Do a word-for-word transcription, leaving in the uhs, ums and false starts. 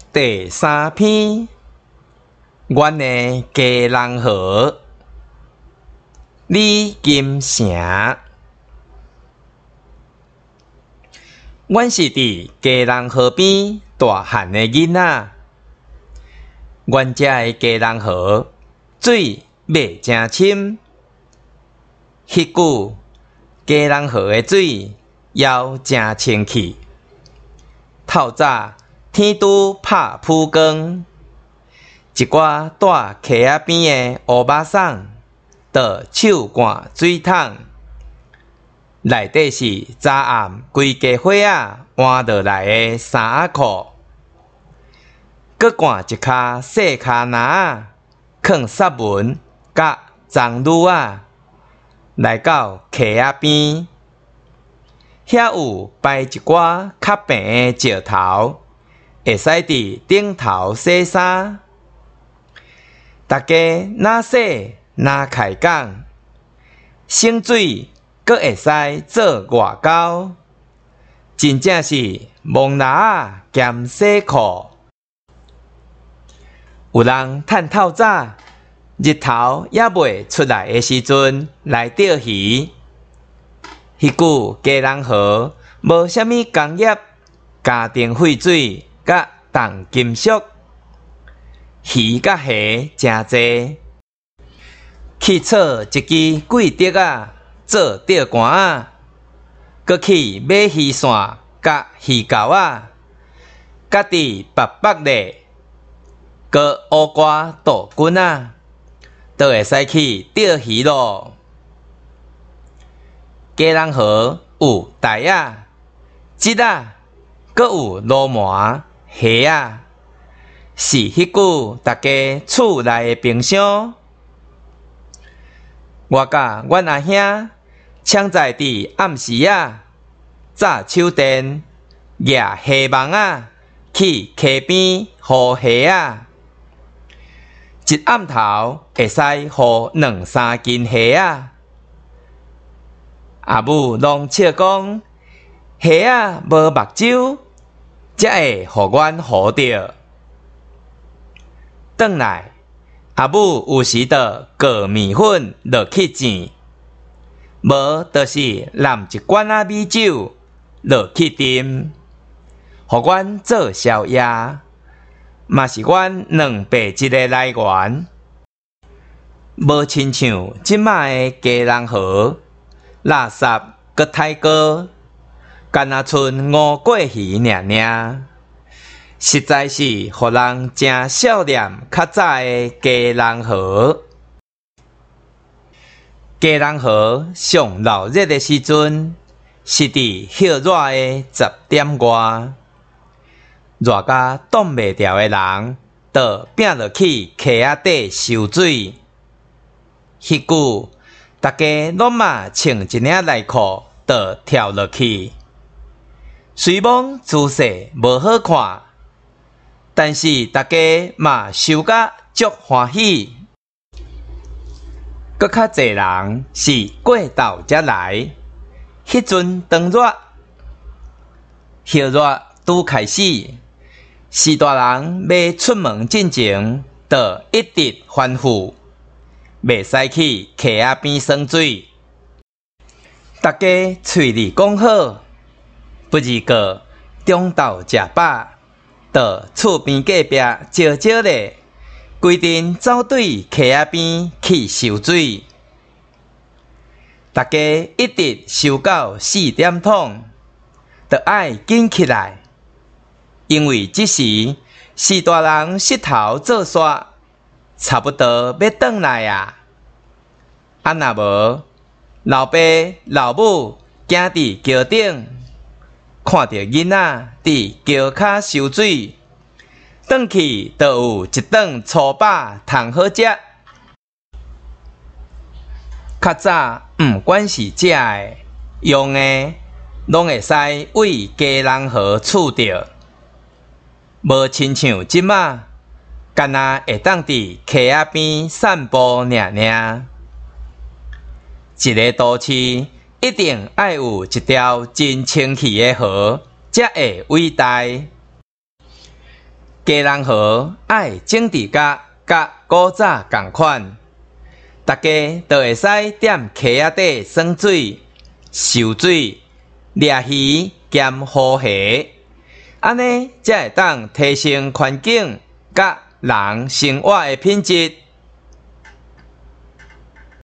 第三篇，阮的家人河，李金城。阮是伫家人河边大汉的囡仔，阮遮的家人河水袂真深，迄久家人河的水也真清气。透早天拄拍蒲光，一寡住溪仔边的乌巴桑，就手灌水桶，内底是早暗规家伙仔换落来的衫仔裤，搁灌一骹细骹篮，藏杀文甲棕榈仔，来到溪仔边，遐有摆一寡较平的石头，会使伫顶头洗衫。大家若洗若开讲，省水阁会使做外交，真正是蒙拉兼洗裤。有人趁透早，日头还未出来的时阵来钓鱼。迄久家人河无啥物工业，家庭废水甲重金属，鱼甲虾真济。去找一支贵竹啊，做钓竿仔，搁去买鱼线甲鱼钩仔，家己白白咧，搁乌瓜豆棍仔，就会使去钓鱼咯。家人河有台仔、苴仔，搁有罗麻、虾仔，是迄久大家厝内的冰箱。我甲阮阿兄常在伫暗时啊，早手电举虾网仔去溪边捕虾仔，一暗头会使捕两三斤虾仔。阿母拢笑讲，虾仔无目睭，才会互阮捕着。转来，阿母有时就过面粉落去煎，无就是揽一罐仔米酒落去斟，互阮做宵夜，嘛是阮两百日的来源。无亲像即卖的家人河，垃圾搁太高，干那剩五过鱼尔尔，实在是互人真少念较早的家人河。家人河上热热的时阵，是伫热热的十点外，热甲挡袂牢的人，就拼落去溪仔底游水。迄久大家拢嘛穿一领内裤，就跳落去。虽讲姿势无好看，但是大家嘛受甲足欢喜。搁较侪人是过昼才来，迄阵当热，热热拄开始，四大人要出门进前，就一直吩咐，袂使去溪仔边耍水。大家喙里讲好，不二个中昼食饱，就厝边隔壁招招咧，规阵走对溪仔边去游水。大家一直游到四点钟，就爱紧起来，因为这时四大人膝头做煞，差不多要转来啊。啊若无，老爸老母行伫桥顶，看到囡仔伫桥骹游水，转去就有一顿粗饱通好食。较早毋管是食的、用的，拢会使为家人河厝着，无亲像即马，干那会当伫溪仔边散步尔尔。一个都市一定爱有一条真清气的河，才会伟大。家家人河爱整治甲甲古早同款，大家都会使踮溪仔底耍水、游水、掠鱼兼好虾，安尼才会当提升环境甲人生活的品质。